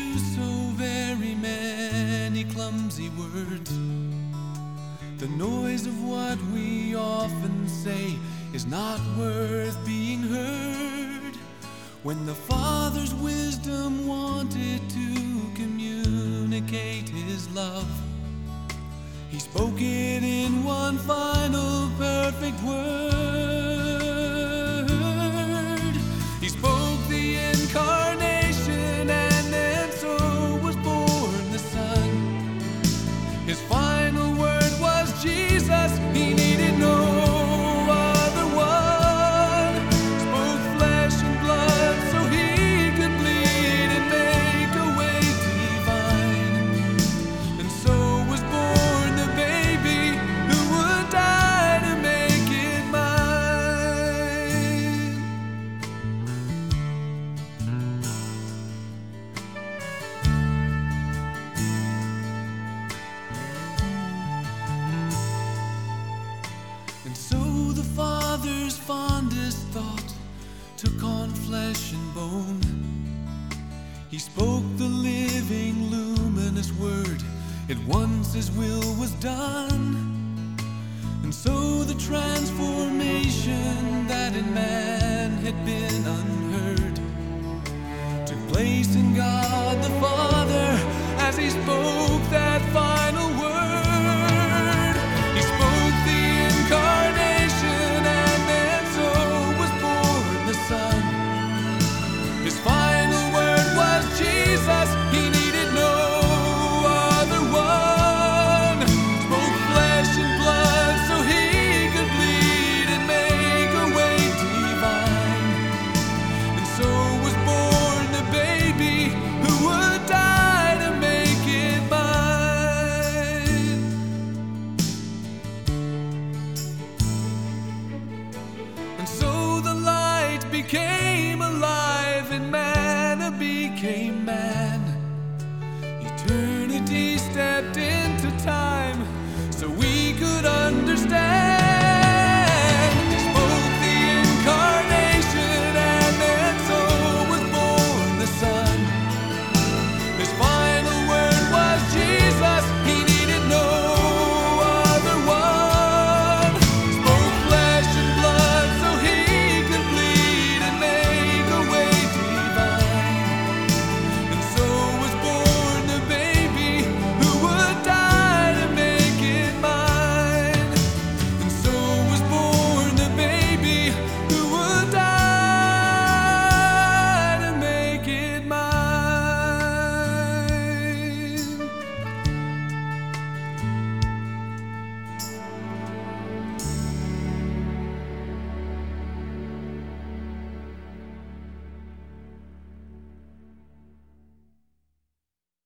use so very many clumsy words. The noise of what we often say is not worth being heard. When the Father's wisdom wanted to communicate His love, He spoke it in one final perfect word. He spoke the incarnation, and then so was born the Son. His final word was Jesus. He needed no other one. Spoke flesh and blood so He could bleed and make a way divine. And so was born the baby who would die to make it mine. And so the Father's fondest thought took on flesh and bone. He spoke the living, luminous word. At once His will was done. And so the transformation that in man had been unheard took place in God the Father as He spoke that final word. He spoke the incarnation, and then so was born the Son. His final word was Jesus. He needed no other one. Spoke flesh and blood so He could bleed and make a way divine. And so was born the baby who would die to make it mine. And so the light became alive, and manna became man. Eternity stepped into time so we could understand.